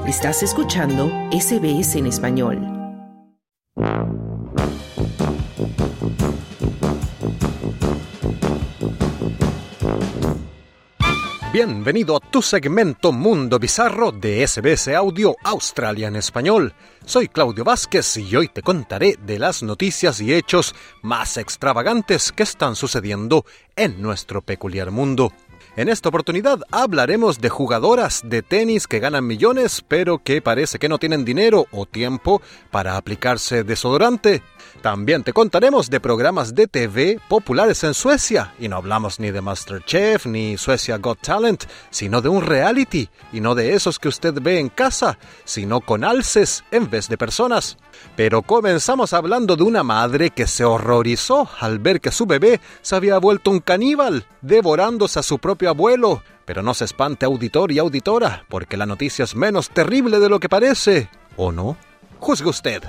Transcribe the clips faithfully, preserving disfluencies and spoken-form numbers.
Estás escuchando S B S en español. Bienvenido a tu segmento Mundo Bizarro de S B S Audio Australia en español. Soy Claudio Vázquez y hoy te contaré de las noticias y hechos más extravagantes que están sucediendo en nuestro peculiar mundo. En esta oportunidad hablaremos de jugadoras de tenis que ganan millones, pero que parece que no tienen dinero o tiempo para aplicarse desodorante. También te contaremos de programas de T V populares en Suecia, y no hablamos ni de MasterChef ni Suecia Got Talent, sino de un reality, y no de esos que usted ve en casa, sino con alces en vez de personas. Pero comenzamos hablando de una madre que se horrorizó al ver que su bebé se había vuelto un caníbal, devorándose a su propio abuelo. Pero no se espante, auditor y auditora, porque la noticia es menos terrible de lo que parece. ¿O no? Juzgue usted.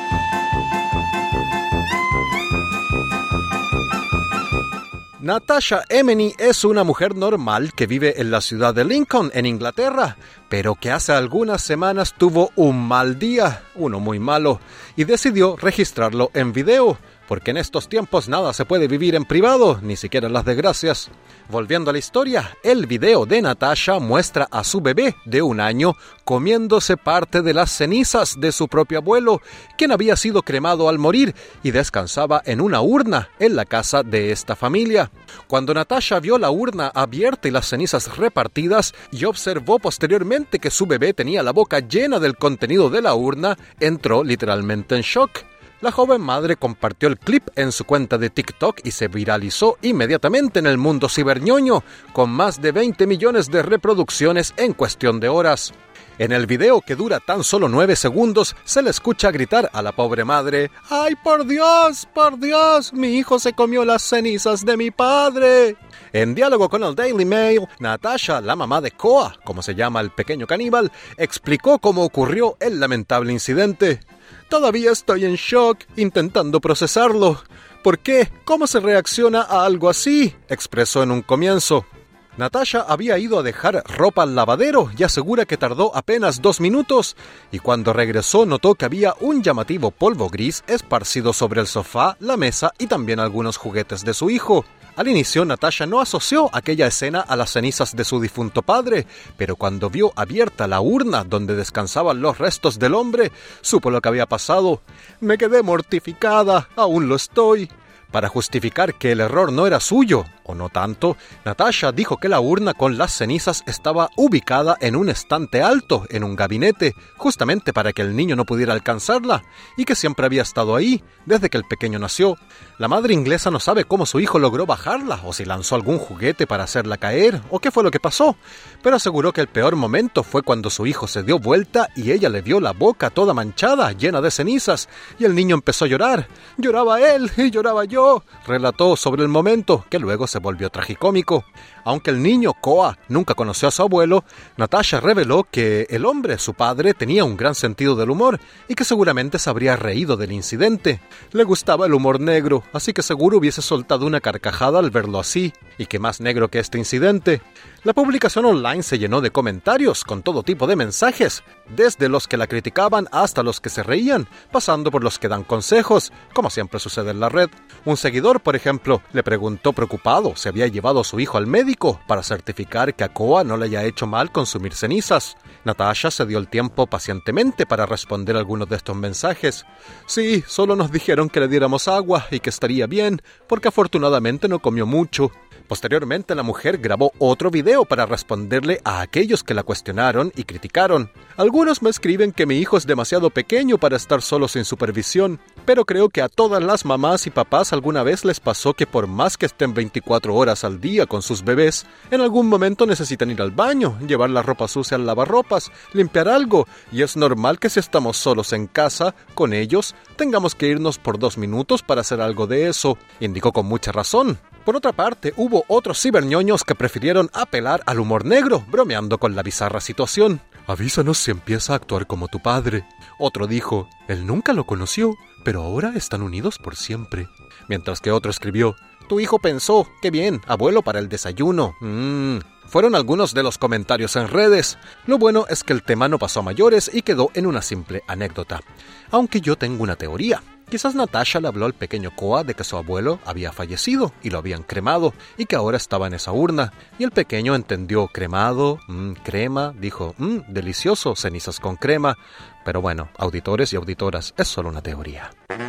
Natasha Emeny es una mujer normal que vive en la ciudad de Lincoln, en Inglaterra, pero que hace algunas semanas tuvo un mal día, uno muy malo, y decidió registrarlo en video, porque en estos tiempos nada se puede vivir en privado, ni siquiera las desgracias. Volviendo a la historia, el video de Natasha muestra a su bebé de un año comiéndose parte de las cenizas de su propio abuelo, quien había sido cremado al morir y descansaba en una urna en la casa de esta familia. Cuando Natasha vio la urna abierta y las cenizas repartidas y observó posteriormente que su bebé tenía la boca llena del contenido de la urna, entró literalmente en shock. La joven madre compartió el clip en su cuenta de TikTok y se viralizó inmediatamente en el mundo ciberñoño, con más de veinte millones de reproducciones en cuestión de horas. En el video, que dura tan solo nueve segundos, se le escucha gritar a la pobre madre: ¡Ay, por Dios, por Dios! ¡Mi hijo se comió las cenizas de mi padre! En diálogo con el Daily Mail, Natasha, la mamá de Koa, como se llama el pequeño caníbal, explicó cómo ocurrió el lamentable incidente. Todavía estoy en shock, intentando procesarlo. ¿Por qué? ¿Cómo se reacciona a algo así?, expresó en un comienzo. Natasha había ido a dejar ropa al lavadero y asegura que tardó apenas dos minutos, y cuando regresó notó que había un llamativo polvo gris esparcido sobre el sofá, la mesa y también algunos juguetes de su hijo. Al inicio, Natasha no asoció aquella escena a las cenizas de su difunto padre, pero cuando vio abierta la urna donde descansaban los restos del hombre, supo lo que había pasado. Me quedé mortificada, aún lo estoy. Para justificar que el error no era suyo, o no tanto, Natasha dijo que la urna con las cenizas estaba ubicada en un estante alto, en un gabinete, justamente para que el niño no pudiera alcanzarla, y que siempre había estado ahí, desde que el pequeño nació. La madre inglesa no sabe cómo su hijo logró bajarla, o si lanzó algún juguete para hacerla caer, o qué fue lo que pasó, pero aseguró que el peor momento fue cuando su hijo se dio vuelta y ella le vio la boca toda manchada, llena de cenizas, y el niño empezó a llorar. Lloraba él y lloraba yo, relató sobre el momento, que luego se volvió tragicómico. Aunque el niño Koa nunca conoció a su abuelo, Natasha reveló que el hombre, su padre, tenía un gran sentido del humor y que seguramente se habría reído del incidente. Le gustaba el humor negro, así que seguro hubiese soltado una carcajada al verlo así, y que más negro que este incidente. La publicación online se llenó de comentarios con todo tipo de mensajes, desde los que la criticaban hasta los que se reían, pasando por los que dan consejos, como siempre sucede en la red. Un seguidor, por ejemplo, le preguntó preocupado si había llevado a su hijo al médico para certificar que a Koa no le haya hecho mal consumir cenizas. Natasha se dio el tiempo pacientemente para responder algunos de estos mensajes. Sí, solo nos dijeron que le diéramos agua y que estaría bien, porque afortunadamente no comió mucho. Posteriormente, la mujer grabó otro video para responderle a aquellos que la cuestionaron y criticaron. Algunos me escriben que mi hijo es demasiado pequeño para estar solo sin supervisión, pero creo que a todas las mamás y papás alguna vez les pasó que por más que estén veinticuatro horas al día con sus bebés, en algún momento necesitan ir al baño, llevar la ropa sucia al lavarropas, limpiar algo, y es normal que si estamos solos en casa, con ellos, tengamos que irnos por dos minutos para hacer algo de eso, indicó con mucha razón. Por otra parte, hubo otros ciberñoños que prefirieron apelar al humor negro, bromeando con la bizarra situación. Avísanos si empieza a actuar como tu padre. Otro dijo, él nunca lo conoció, pero ahora están unidos por siempre. Mientras que otro escribió, tu hijo pensó, qué bien, abuelo para el desayuno. Mmm. Fueron algunos de los comentarios en redes. Lo bueno es que el tema no pasó a mayores y quedó en una simple anécdota. Aunque yo tengo una teoría. Quizás Natasha le habló al pequeño Koa de que su abuelo había fallecido y lo habían cremado y que ahora estaba en esa urna. Y el pequeño entendió cremado, mmm, crema, dijo, mmm, delicioso, cenizas con crema. Pero bueno, auditores y auditoras, es solo una teoría.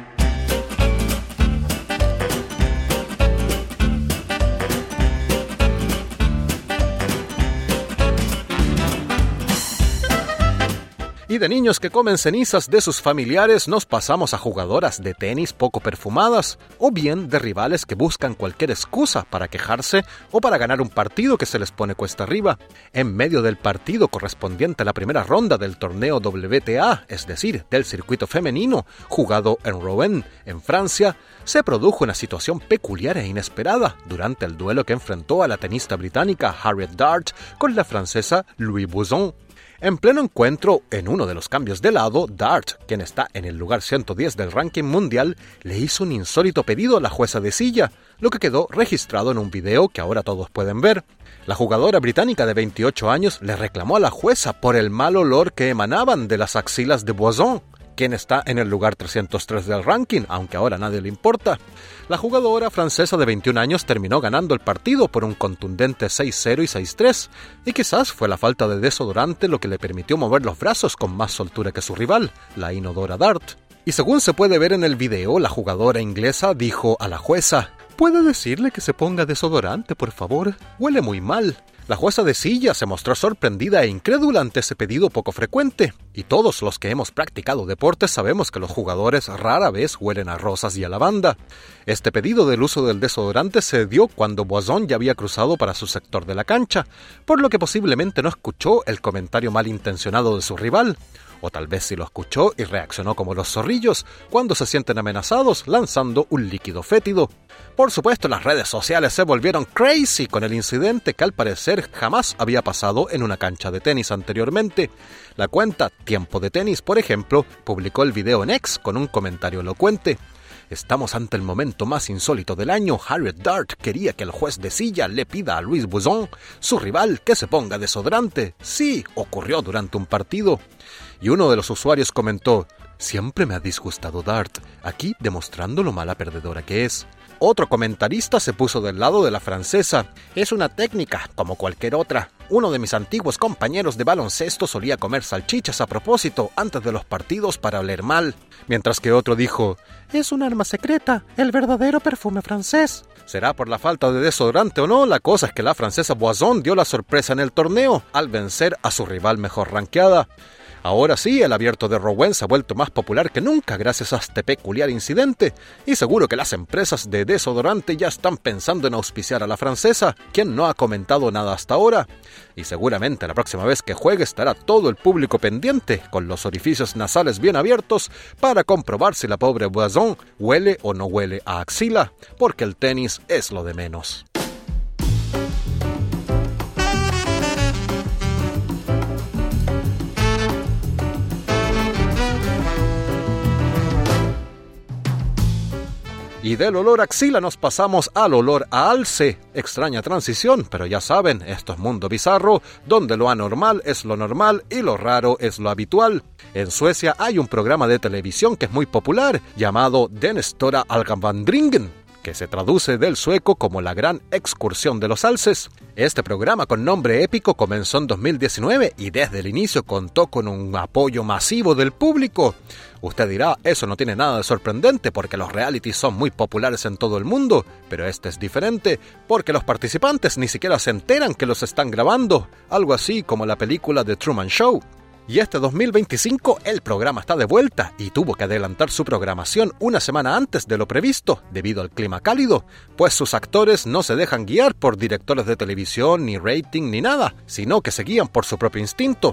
Y de niños que comen cenizas de sus familiares nos pasamos a jugadoras de tenis poco perfumadas, o bien de rivales que buscan cualquier excusa para quejarse o para ganar un partido que se les pone cuesta arriba. En medio del partido correspondiente a la primera ronda del torneo W T A, es decir, del circuito femenino, jugado en Rouen, en Francia, se produjo una situación peculiar e inesperada durante el duelo que enfrentó a la tenista británica Harriet Dart con la francesa Louise Buisson. En pleno encuentro, en uno de los cambios de lado, Dart, quien está en el lugar ciento diez del ranking mundial, le hizo un insólito pedido a la jueza de silla, lo que quedó registrado en un video que ahora todos pueden ver. La jugadora británica de veintiocho años le reclamó a la jueza por el mal olor que emanaban de las axilas de Buisson, quien está en el lugar trescientos tres del ranking, aunque ahora a nadie le importa. La jugadora francesa de veintiún años terminó ganando el partido por un contundente seis cero y seis tres, y quizás fue la falta de desodorante lo que le permitió mover los brazos con más soltura que su rival, la inodora Dart. Y según se puede ver en el video, la jugadora inglesa dijo a la jueza, ¿puede decirle que se ponga desodorante, por favor? Huele muy mal. La jueza de silla se mostró sorprendida e incrédula ante ese pedido poco frecuente, y todos los que hemos practicado deportes sabemos que los jugadores rara vez huelen a rosas y a lavanda. Este pedido del uso del desodorante se dio cuando Buisson ya había cruzado para su sector de la cancha, por lo que posiblemente no escuchó el comentario malintencionado de su rival. O tal vez sí lo escuchó y reaccionó como los zorrillos cuando se sienten amenazados lanzando un líquido fétido. Por supuesto, las redes sociales se volvieron crazy con el incidente que al parecer jamás había pasado en una cancha de tenis anteriormente. La cuenta Tiempo de Tenis, por ejemplo, publicó el video en X con un comentario elocuente. Estamos ante el momento más insólito del año. Harriet Dart quería que el juez de silla le pida a Louise Buisson, su rival, que se ponga desodorante. Sí, ocurrió durante un partido. Y uno de los usuarios comentó, siempre me ha disgustado Dart, aquí demostrando lo mala perdedora que es. Otro comentarista se puso del lado de la francesa. Es una técnica, como cualquier otra. Uno de mis antiguos compañeros de baloncesto solía comer salchichas a propósito antes de los partidos para oler mal. Mientras que otro dijo, es un arma secreta, el verdadero perfume francés. ¿Será por la falta de desodorante o no? La cosa es que la francesa Buisson dio la sorpresa en el torneo al vencer a su rival mejor rankeada. Ahora sí, el abierto de Rouen se ha vuelto más popular que nunca gracias a este peculiar incidente, y seguro que las empresas de desodorante ya están pensando en auspiciar a la francesa, quien no ha comentado nada hasta ahora. Y seguramente la próxima vez que juegue estará todo el público pendiente, con los orificios nasales bien abiertos, para comprobar si la pobre Buisson huele o no huele a axila, porque el tenis es lo de menos. Y del olor a axila nos pasamos al olor a alce. Extraña transición, pero ya saben, esto es mundo bizarro, donde lo anormal es lo normal y lo raro es lo habitual. En Suecia hay un programa de televisión que es muy popular, llamado Den Stora Algavandringen, que se traduce del sueco como la gran excursión de los alces. Este programa con nombre épico comenzó en dos mil diecinueve y desde el inicio contó con un apoyo masivo del público. Usted dirá, eso no tiene nada de sorprendente porque los realities son muy populares en todo el mundo, pero este es diferente porque los participantes ni siquiera se enteran que los están grabando, algo así como la película The Truman Show. Y este dos mil veinticinco el programa está de vuelta y tuvo que adelantar su programación una semana antes de lo previsto debido al clima cálido, pues sus actores no se dejan guiar por directores de televisión, ni rating, ni nada, sino que se guían por su propio instinto.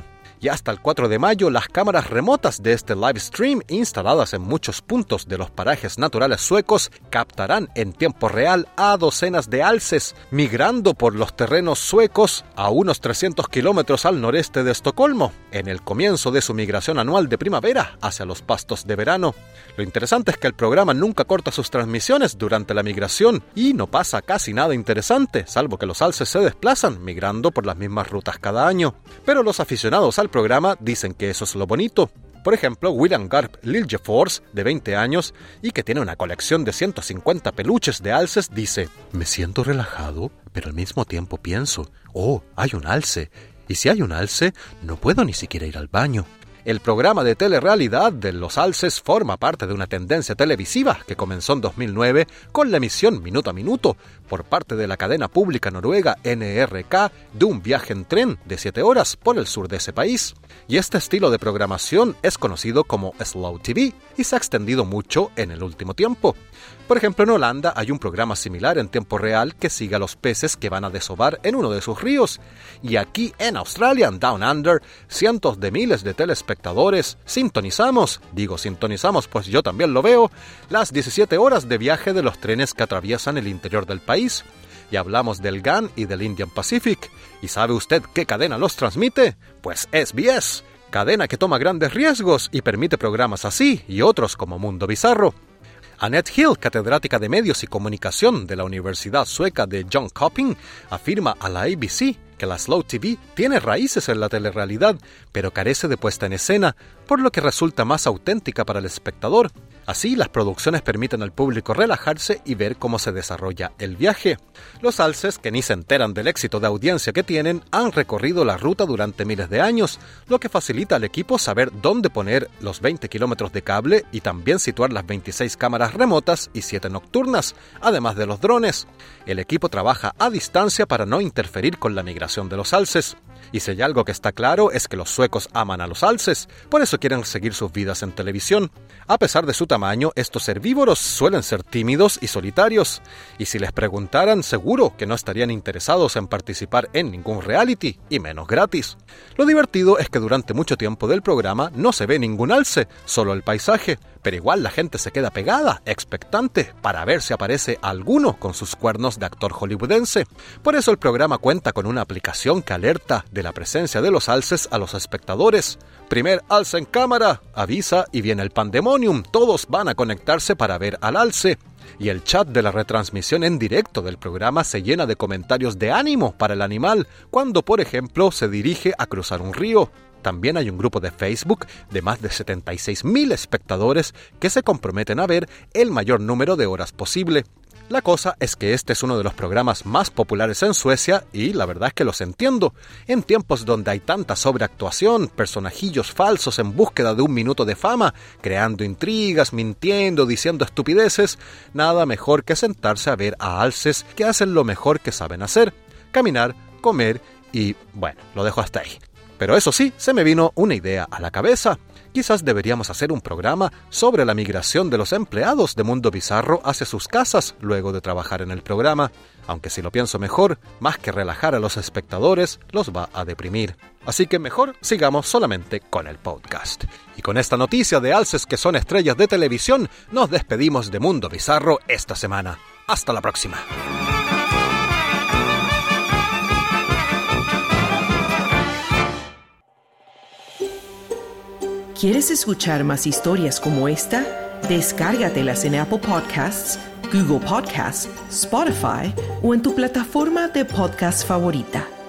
Y hasta el cuatro de mayo, las cámaras remotas de este live stream, instaladas en muchos puntos de los parajes naturales suecos, captarán en tiempo real a docenas de alces, migrando por los terrenos suecos a unos trescientos kilómetros al noreste de Estocolmo, en el comienzo de su migración anual de primavera hacia los pastos de verano. Lo interesante es que el programa nunca corta sus transmisiones durante la migración y no pasa casi nada interesante, salvo que los alces se desplazan, migrando por las mismas rutas cada año. Pero los aficionados al programa dicen que eso es lo bonito. Por ejemplo, William Garp Liljefors, de veinte años, y que tiene una colección de ciento cincuenta peluches de alces, dice: me siento relajado, pero al mismo tiempo pienso, oh, hay un alce, y si hay un alce, no puedo ni siquiera ir al baño. El programa de telerrealidad de los alces forma parte de una tendencia televisiva que comenzó en dos mil nueve con la emisión minuto a minuto por parte de la cadena pública noruega N R K de un viaje en tren de siete horas por el sur de ese país. Y este estilo de programación es conocido como Slow T V y se ha extendido mucho en el último tiempo. Por ejemplo, en Holanda hay un programa similar en tiempo real que sigue a los peces que van a desovar en uno de sus ríos. Y aquí en Australia, en Down Under, cientos de miles de telespectadores sintonizamos, digo sintonizamos pues yo también lo veo, las diecisiete horas de viaje de los trenes que atraviesan el interior del país. Y hablamos del G A N y del Indian Pacific. ¿Y sabe usted qué cadena los transmite? Pues S B S, cadena que toma grandes riesgos y permite programas así y otros como Mundo Bizarro. Annette Hill, catedrática de Medios y Comunicación de la Universidad Sueca de Jönköping, afirma a la A B C que la Slow T V tiene raíces en la telerrealidad, pero carece de puesta en escena, por lo que resulta más auténtica para el espectador. Así, las producciones permiten al público relajarse y ver cómo se desarrolla el viaje. Los alces, que ni se enteran del éxito de audiencia que tienen, han recorrido la ruta durante miles de años, lo que facilita al equipo saber dónde poner los veinte kilómetros de cable y también situar las veintiséis cámaras remotas y siete nocturnas, además de los drones. El equipo trabaja a distancia para no interferir con la migración de los alces. Y si hay algo que está claro es que los suecos aman a los alces, por eso quieren seguir sus vidas en televisión. A pesar de su tamaño, estos herbívoros suelen ser tímidos y solitarios, y si les preguntaran, seguro que no estarían interesados en participar en ningún reality, y menos gratis. Lo divertido es que durante mucho tiempo del programa no se ve ningún alce, solo el paisaje, pero igual la gente se queda pegada, expectante, para ver si aparece alguno con sus cuernos de actor hollywoodense. Por eso el programa cuenta con una aplicación que alerta de la presencia de los alces a los espectadores. Primer alce en cámara, avisa y viene el pandemonium, todos van a conectarse para ver al alce. Y el chat de la retransmisión en directo del programa se llena de comentarios de ánimo para el animal, cuando por ejemplo se dirige a cruzar un río. También hay un grupo de Facebook de más de setenta y seis mil espectadores que se comprometen a ver el mayor número de horas posible. La cosa es que este es uno de los programas más populares en Suecia y la verdad es que los entiendo. En tiempos donde hay tanta sobreactuación, personajillos falsos en búsqueda de un minuto de fama, creando intrigas, mintiendo, diciendo estupideces, nada mejor que sentarse a ver a alces que hacen lo mejor que saben hacer: caminar, comer y, bueno, lo dejo hasta ahí. Pero eso sí, se me vino una idea a la cabeza. Quizás deberíamos hacer un programa sobre la migración de los empleados de Mundo Bizarro hacia sus casas luego de trabajar en el programa. Aunque si lo pienso mejor, más que relajar a los espectadores, los va a deprimir. Así que mejor sigamos solamente con el podcast. Y con esta noticia de alces que son estrellas de televisión, nos despedimos de Mundo Bizarro esta semana. Hasta la próxima. ¿Quieres escuchar más historias como esta? Descárgatelas en Apple Podcasts, Google Podcasts, Spotify o en tu plataforma de podcast favorita.